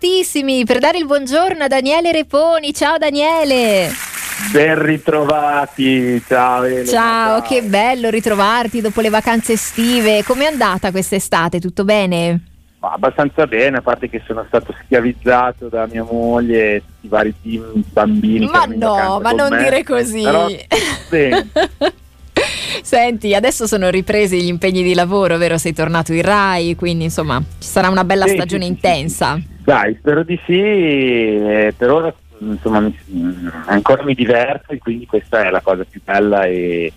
fortissimi per dare il buongiorno a Daniele Reponi. Ciao Daniele. Ben ritrovati, ciao Elena. Ciao, che bello ritrovarti dopo le vacanze estive. Com'è andata quest'estate? Tutto bene? Abbastanza bene, a parte che sono stato schiavizzato da mia moglie e tutti i vari bambini. Ma no, ma non dire così. Però, sì. Senti, adesso sono ripresi gli impegni di lavoro, vero? Sei tornato in Rai, quindi insomma ci sarà una bella stagione intensa. Sì. Dai, spero di sì, per ora insomma ancora mi diverto e quindi questa è la cosa più bella e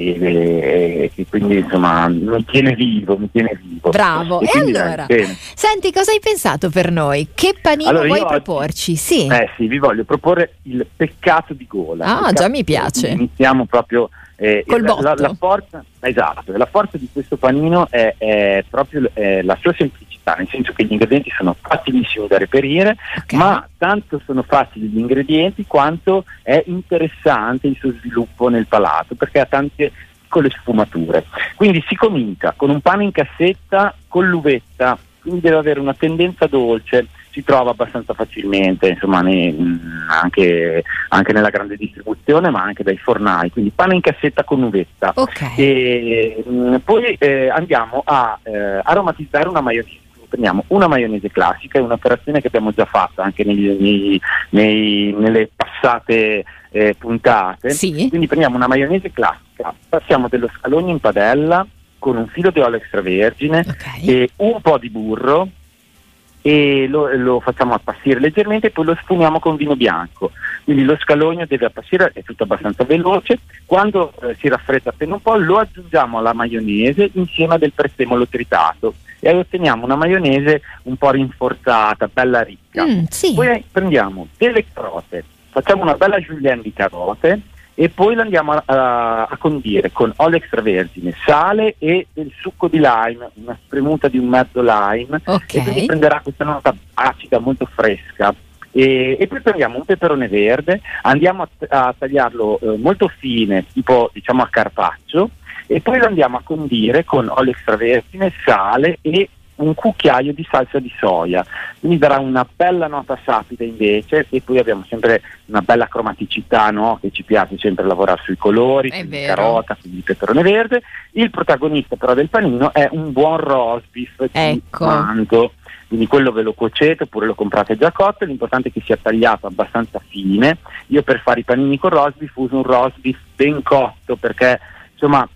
quindi insomma mi tiene vivo. Bravo. E allora, senti, cosa hai pensato per noi? Che panino vuoi proporci? Sì, vi voglio proporre il peccato di gola. Già mi piace. Iniziamo proprio col botto. La forza, esatto, la forza di questo panino è proprio la sua semplicità, nel senso che gli ingredienti sono facilissimi da reperire, ma tanto sono facili gli ingredienti quanto è interessante il suo sviluppo nel palato, perché ha tante piccole sfumature. Quindi si comincia con un pane in cassetta con l'uvetta, quindi deve avere una tendenza dolce, si trova abbastanza facilmente, insomma, anche nella grande distribuzione, ma anche dai fornai, quindi pane in cassetta con uvetta. E poi andiamo a aromatizzare una maionese. Prendiamo una maionese classica, è un'operazione che abbiamo già fatto anche nelle passate puntate. Sì. Quindi prendiamo una maionese classica, passiamo dello scalogno in padella con un filo di olio extravergine e un po' di burro, e lo facciamo appassire leggermente e poi lo sfumiamo con vino bianco. Quindi lo scalogno deve appassire, è tutto abbastanza veloce. Quando si raffredda appena un po', lo aggiungiamo alla maionese insieme a del prezzemolo tritato e otteniamo una maionese un po' rinforzata, bella ricca. Sì. Poi prendiamo delle carote, facciamo una bella julienne di carote e poi la andiamo a condire con olio extravergine, sale e del succo di lime, una spremuta di un mezzo lime, e quindi prenderà questa nota acida molto fresca. E poi prendiamo un peperone verde, andiamo a tagliarlo molto fine, tipo diciamo a carpaccio, e poi lo andiamo a condire con olio extravergine, sale e un cucchiaio di salsa di soia, quindi darà una bella nota sapida invece, e poi abbiamo sempre una bella cromaticità, no? Che ci piace sempre lavorare sui colori, quindi carota, quindi peperone verde. Il protagonista però del panino è un buon roast beef di manto, quindi quello ve lo cuocete oppure lo comprate già cotto, l'importante è che sia tagliato abbastanza fine. Io per fare i panini con roast beef uso un roast beef ben cotto, perché insomma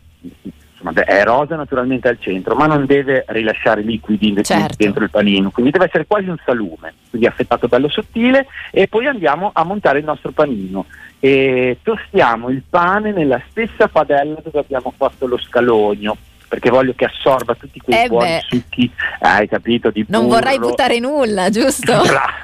è rosa naturalmente al centro, ma non deve rilasciare liquidi dentro il panino, quindi deve essere quasi un salume, quindi affettato bello sottile. E poi andiamo a montare il nostro panino e tostiamo il pane nella stessa padella dove abbiamo fatto lo scalogno, perché voglio che assorba tutti quei buoni succhi, hai capito, di burro. Non vorrai buttare nulla, giusto?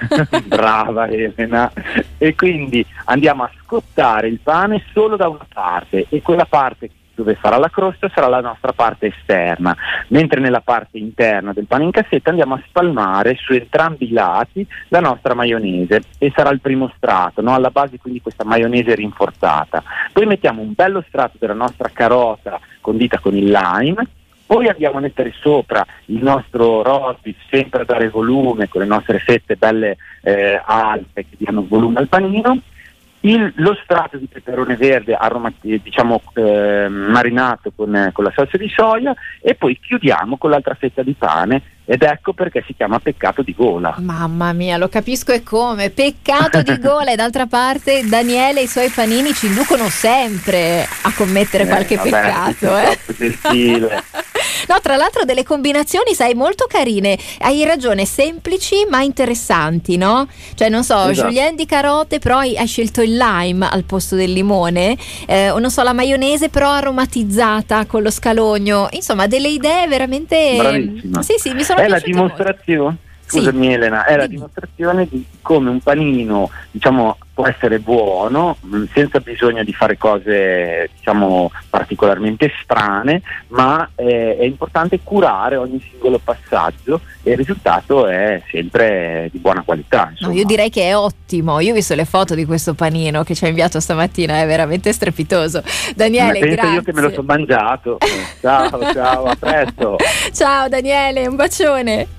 Brava Elena. E quindi andiamo a scottare il pane solo da una parte, e quella parte dove sarà la crosta sarà la nostra parte esterna, mentre nella parte interna del pane in cassetta andiamo a spalmare su entrambi i lati la nostra maionese, e sarà il primo strato, no? Alla base quindi questa maionese rinforzata. Poi mettiamo un bello strato della nostra carota condita con il lime, poi andiamo a mettere sopra il nostro roast beef, sempre a dare volume con le nostre fette belle alte che diano volume al panino. Lo strato di peperone verde marinato con la salsa di soia, e poi chiudiamo con l'altra fetta di pane, ed ecco perché si chiama peccato di gola. Mamma mia, lo capisco, e come peccato di gola. E d'altra parte Daniele e i suoi panini ci inducono sempre a commettere qualche peccato. No, tra l'altro delle combinazioni, sai, molto carine, hai ragione, semplici ma interessanti, no? Cioè non so, julienne di carote però hai scelto il lime al posto del limone, o non so, la maionese però aromatizzata con lo scalogno, insomma delle idee veramente bravissima. Sì, mi sono piaciute. È la dimostrazione molto. Scusami Elena, è la dimostrazione di come un panino, diciamo, può essere buono senza bisogno di fare cose, diciamo, particolarmente strane, ma è importante curare ogni singolo passaggio, e il risultato è sempre di buona qualità, insomma. No, io direi che è ottimo. Io ho visto le foto di questo panino che ci ha inviato stamattina, è veramente strepitoso. Daniele, grazie. Io che me lo sono mangiato. Ciao, a presto. Ciao Daniele, un bacione.